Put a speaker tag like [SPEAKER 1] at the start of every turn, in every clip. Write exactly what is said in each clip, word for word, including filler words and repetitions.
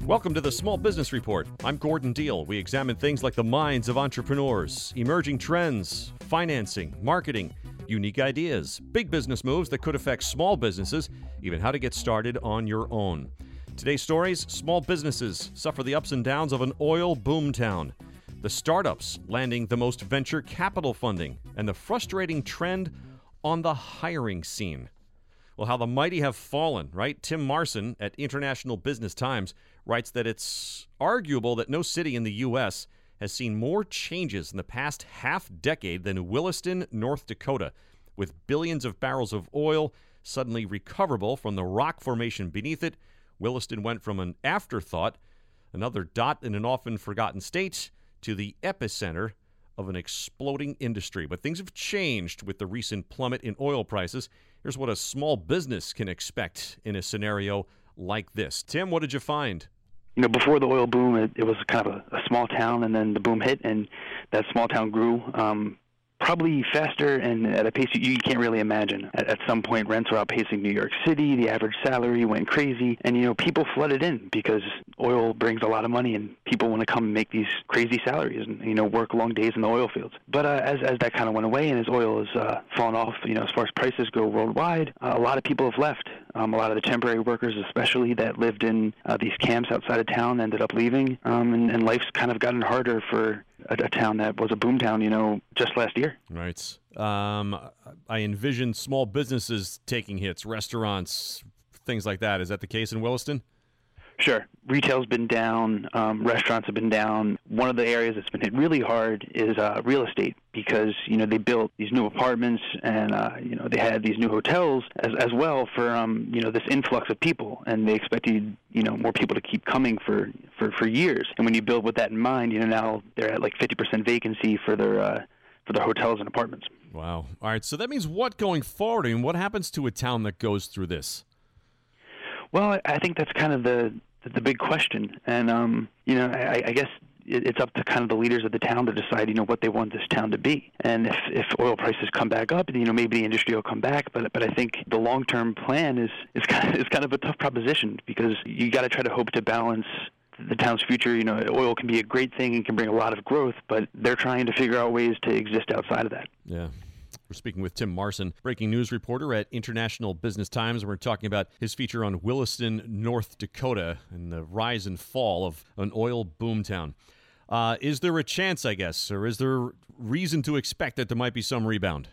[SPEAKER 1] Welcome to the Small Business Report. I'm Gordon Deal. We examine things like the minds of entrepreneurs, emerging trends, financing, marketing, unique ideas, big business moves that could affect small businesses, even how to get started on your own. Today's stories: small businesses suffer the ups and downs of an oil boom town, the startups landing the most venture capital funding, and the frustrating trend on the hiring scene. Well, how the mighty have fallen, right? Tim Marson at International Business Times writes that it's arguable that no city in the U S has seen more changes in the past half decade than Williston, North Dakota, with billions of barrels of oil suddenly recoverable from the rock formation beneath it. Williston went from an afterthought, another dot in an often forgotten state, to the epicenter of an exploding industry. But things have changed with the recent plummet in oil prices. Here's what a small business can expect in a scenario like this. Tim, what did you find?
[SPEAKER 2] You know, before the oil boom, it, it was kind of a, a small town, and then the boom hit, and that small town grew um, probably faster and at a pace you, you can't really imagine. At, at some point, rents were outpacing New York City. The average salary went crazy, and, you know, people flooded in because oil brings a lot of money, and people want to come and make these crazy salaries and, you know, work long days in the oil fields. But uh, as, as that kind of went away and as oil has uh, fallen off, you know, as far as prices go worldwide, uh, a lot of people have left. Um, a lot of the temporary workers, especially, that lived in uh, these camps outside of town, ended up leaving, um, and, and life's kind of gotten harder for a, a town that was a boom town, you know, just last year.
[SPEAKER 1] Right. Um, I envision small businesses taking hits, restaurants, things like that. Is that the case in Williston?
[SPEAKER 2] Sure. Retail's been down. Um, restaurants have been down. One of the areas that's been hit really hard is uh, real estate because, you know, they built these new apartments and, uh, you know, they had these new hotels as, as well for, um, you know, this influx of people. And they expected, you know, more people to keep coming for, for, for years. And when you build with that in mind, you know, now they're at like fifty percent vacancy for their, uh, for their hotels and apartments.
[SPEAKER 1] Wow. All right. So that means what going forward? I mean, what happens to a town that goes through this?
[SPEAKER 2] Well, I think that's kind of the the big question. And, um, you know, I, I guess it's up to kind of the leaders of the town to decide, you know, what they want this town to be. And if, if oil prices come back up, you know, maybe the industry will come back. But but I think the long-term plan is, is, kind of, is kind of a tough proposition because you got to try to hope to balance the town's future. You know, oil can be a great thing and can bring a lot of growth, but they're trying to figure out ways to exist outside of that.
[SPEAKER 1] Yeah. We're speaking with Tim Marson, breaking news reporter at International Business Times. We're talking about his feature on Williston, North Dakota, and the rise and fall of an oil boomtown. Uh, is there a chance, I guess, or is there reason to expect that there might be some rebound?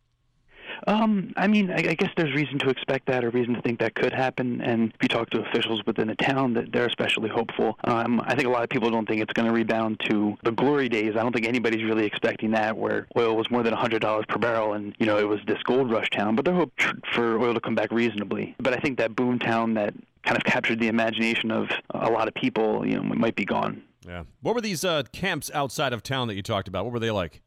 [SPEAKER 2] Um, I mean, I, I guess there's reason to expect that or reason to think that could happen. And if you talk to officials within the town, that they're especially hopeful. Um, I think a lot of people don't think it's going to rebound to the glory days. I don't think anybody's really expecting that, where oil was more than one hundred dollars per barrel and, you know, it was this gold rush town. But they're hoping for oil to come back reasonably. But I think that boom town that kind of captured the imagination of a lot of people, you know, might be gone.
[SPEAKER 1] Yeah. What were these uh, camps outside of town that you talked about? What were they like?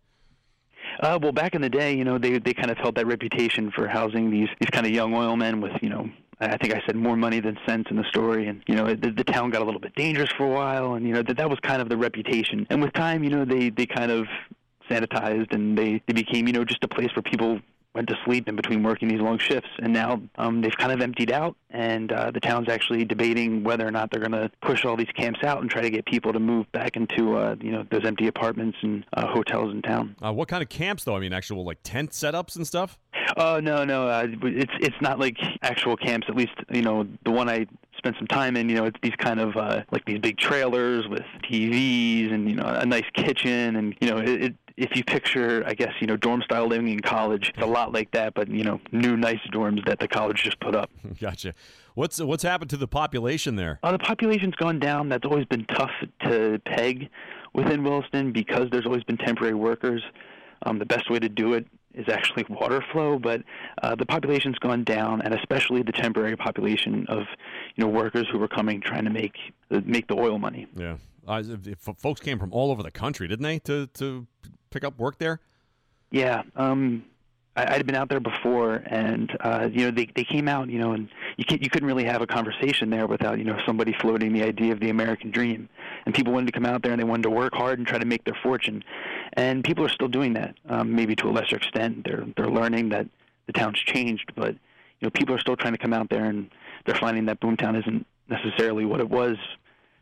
[SPEAKER 2] Uh, well, back in the day, you know, they they kind of held that reputation for housing these these kind of young oil men with, you know, I think I said more money than sense in the story. And, you know, the, the town got a little bit dangerous for a while. And, you know, that, that was kind of the reputation. And with time, you know, they, they kind of sanitized and they, they became, you know, just a place where people went to sleep in between working these long shifts. And now um, they've kind of emptied out, and uh, the town's actually debating whether or not they're going to push all these camps out and try to get people to move back into, uh, you know, those empty apartments and uh, hotels in town.
[SPEAKER 1] Uh, what kind of camps, though? I mean, actual, like, tent setups and stuff?
[SPEAKER 2] Oh, no, no. Uh, it's it's not like actual camps, at least, you know, the one I spent some time in, you know, it's these kind of, uh, like these big trailers with T Vs and, you know, a nice kitchen. And, you know, it, it if you picture, I guess, you know, dorm-style living in college, it's a lot like that, but, you know, new nice dorms that the college just put up.
[SPEAKER 1] Gotcha. What's what's happened to the population there?
[SPEAKER 2] Uh, the population's gone down. That's always been tough to peg within Williston because there's always been temporary workers. Um, the best way to do it is actually water flow, but uh, the population's gone down, and especially the temporary population of, you know, workers who were coming trying to make uh, make the oil money.
[SPEAKER 1] Yeah. Uh, if folks came from all over the country, didn't they, to, to pick up work there?
[SPEAKER 2] Yeah. Um, I, I'd been out there before, and, uh, you know, they, they came out, you know, and you, can't, you couldn't really have a conversation there without, you know, somebody floating the idea of the American dream. And people wanted to come out there, and they wanted to work hard and try to make their fortune. And people are still doing that, um, maybe to a lesser extent. They're they're learning that the town's changed, but, you know, people are still trying to come out there, and they're finding that Boomtown isn't necessarily what it was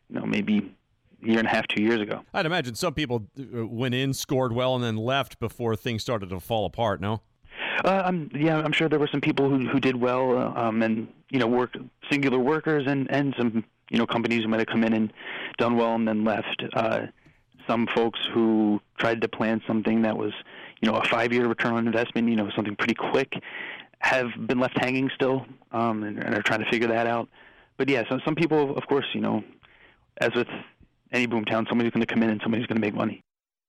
[SPEAKER 2] you know, maybe a year and a half, two years ago.
[SPEAKER 1] I'd imagine some people went in, scored well, and then left before things started to fall apart, no?
[SPEAKER 2] Uh, I'm, yeah, I'm sure there were some people who, who did well, uh, um, and, you know, work singular workers and, and some, you know, companies who might have come in and done well and then left. Uh, some folks who tried to plan something that was, you know, a five-year return on investment, you know, something pretty quick, have been left hanging still, um, and, and are trying to figure that out. But yeah, so some people, of course, you know, as with any boomtown, somebody's going to come in and somebody's going to make money.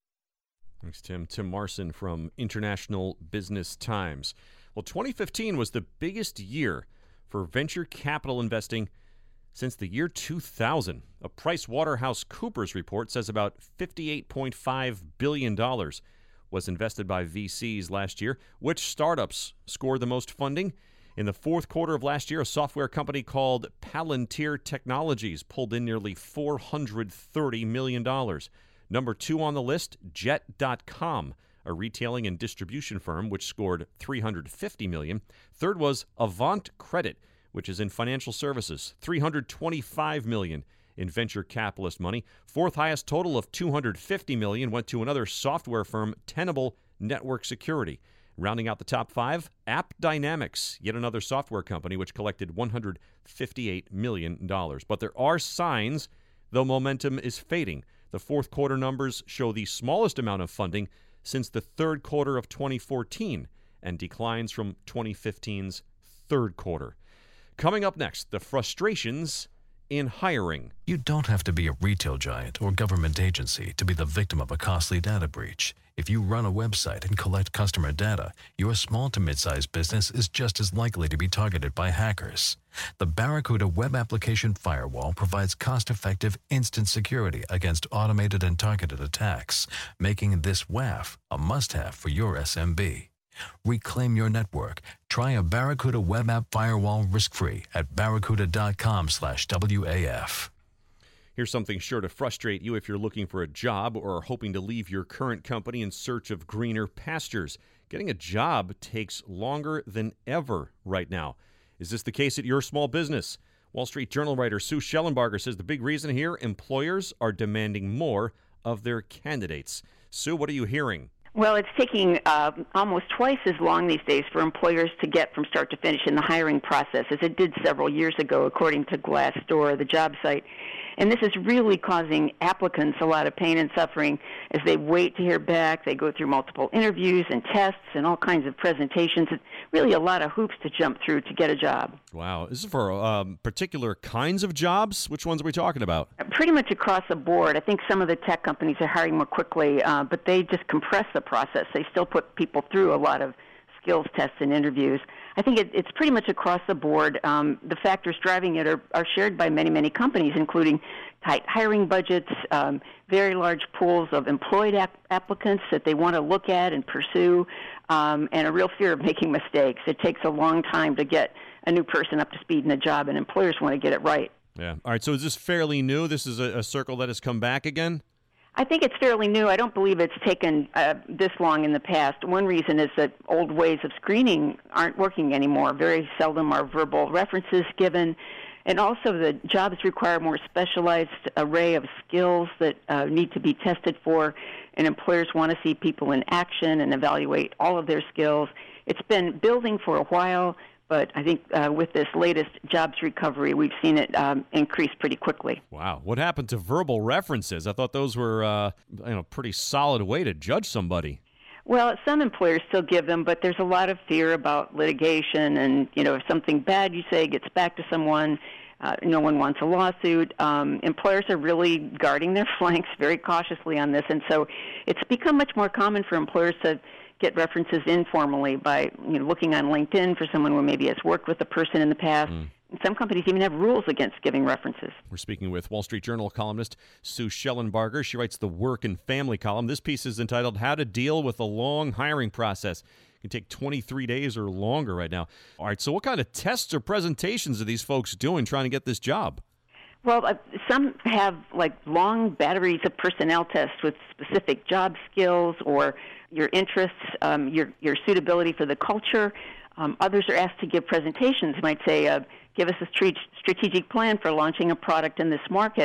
[SPEAKER 1] Thanks, Tim. Tim Marson from International Business Times. Well, twenty fifteen was the biggest year for venture capital investing since the year two thousand. A PricewaterhouseCoopers report says about fifty-eight point five billion dollars was invested by V Cs last year. Which startups scored the most funding? In the fourth quarter of last year, a software company called Palantir Technologies pulled in nearly four hundred thirty million dollars. Number two on the list, Jet dot com, a retailing and distribution firm which scored three hundred fifty million dollars. Third was Avant Credit, which is in financial services, three hundred twenty-five million dollars in venture capitalist money. Fourth highest total of two hundred fifty million dollars went to another software firm, Tenable Network Security. Rounding out the top five, AppDynamics, yet another software company which collected one hundred fifty-eight million dollars. But there are signs, though momentum is fading. The fourth quarter numbers show the smallest amount of funding since the third quarter of twenty fourteen and declines from twenty fifteen's third quarter. Coming up next, the frustrations in hiring.
[SPEAKER 3] You don't have to be a retail giant or government agency to be the victim of a costly data breach. If you run a website and collect customer data, your small to mid-sized business is just as likely to be targeted by hackers. The Barracuda Web Application Firewall provides cost-effective instant security against automated and targeted attacks, making this W A F a must-have for your S M B. Reclaim your network. Try a Barracuda Web App Firewall risk-free at barracuda.com slash WAF.
[SPEAKER 1] Here's something sure to frustrate you if you're looking for a job or are hoping to leave your current company in search of greener pastures. Getting a job takes longer than ever right now. Is this the case at your small business? Wall Street Journal writer Sue Schellenbarger says the big reason here, employers are demanding more of their candidates. Sue, what are you hearing?
[SPEAKER 4] Well, it's taking uh, almost twice as long these days for employers to get from start to finish in the hiring process as it did several years ago, according to Glassdoor, the job site. And this is really causing applicants a lot of pain and suffering as they wait to hear back. They go through multiple interviews and tests and all kinds of presentations. It's really a lot of hoops to jump through to get a job.
[SPEAKER 1] Wow. This is for um, particular kinds of jobs? Which ones are we talking about?
[SPEAKER 4] Pretty much across the board. I think some of the tech companies are hiring more quickly, uh, but they just compress the process. They still put people through a lot of skills tests and interviews. I think it, it's pretty much across the board. Um, the factors driving it are, are shared by many, many companies, including tight hiring budgets, um, very large pools of employed ap- applicants that they want to look at and pursue, um, and a real fear of making mistakes. It takes a long time to get a new person up to speed in a job, and employers want to get it right.
[SPEAKER 1] Yeah. All right, so is this fairly new? This is a, a circle that has come back again?
[SPEAKER 4] I think it's fairly new. I don't believe it's taken uh, this long in the past. One reason is that old ways of screening aren't working anymore. Very seldom are verbal references given. And also the jobs require more specialized array of skills that uh, need to be tested for, and employers want to see people in action and evaluate all of their skills. It's been building for a while, but I think uh, with this latest jobs recovery, we've seen it um, increase pretty quickly.
[SPEAKER 1] Wow. What happened to verbal references? I thought those were uh, you know, pretty solid way to judge somebody.
[SPEAKER 4] Well, some employers still give them, but there's a lot of fear about litigation, and you know, if something bad you say gets back to someone, uh, no one wants a lawsuit. Um, employers are really guarding their flanks very cautiously on this, and so it's become much more common for employers to get references informally by you know, looking on LinkedIn for someone who maybe has worked with the person in the past. Mm. Some companies even have rules against giving references.
[SPEAKER 1] We're speaking with Wall Street Journal columnist Sue Schellenbarger. She writes the Work and Family column. This piece is entitled How to Deal with a Long Hiring Process. It can take twenty-three days or longer right now. All right, so what kind of tests or presentations are these folks doing trying to get this job?
[SPEAKER 4] Well, uh, some have like long batteries of personnel tests with specific job skills or your interests, um, your your suitability for the culture. Um, others are asked to give presentations. Might say, uh, give us a strate- strategic plan for launching a product in this market.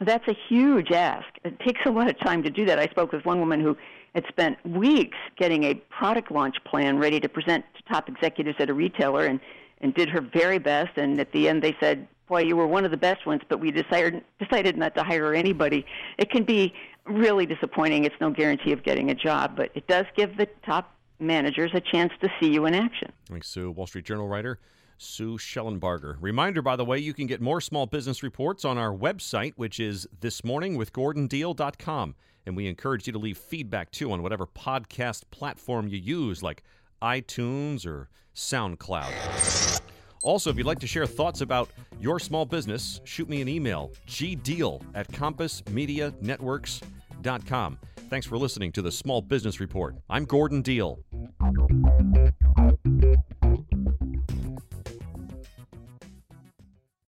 [SPEAKER 4] That's a huge ask. It takes a lot of time to do that. I spoke with one woman who had spent weeks getting a product launch plan ready to present to top executives at a retailer and, and did her very best. And at the end they said, boy, you were one of the best ones, but we decided, decided not to hire anybody. It can be really disappointing. It's no guarantee of getting a job, but it does give the top managers a chance to see you in action.
[SPEAKER 1] Thanks, Sue. Wall Street Journal writer Sue Schellenbarger. Reminder, by the way, you can get more small business reports on our website, which is this morning with gordon deal dot com. And we encourage you to leave feedback, too, on whatever podcast platform you use, like iTunes or SoundCloud. Also, if you'd like to share thoughts about your small business, shoot me an email, gdeal at compass media networks dot com. Thanks for listening to the Small Business Report. I'm Gordon Deal.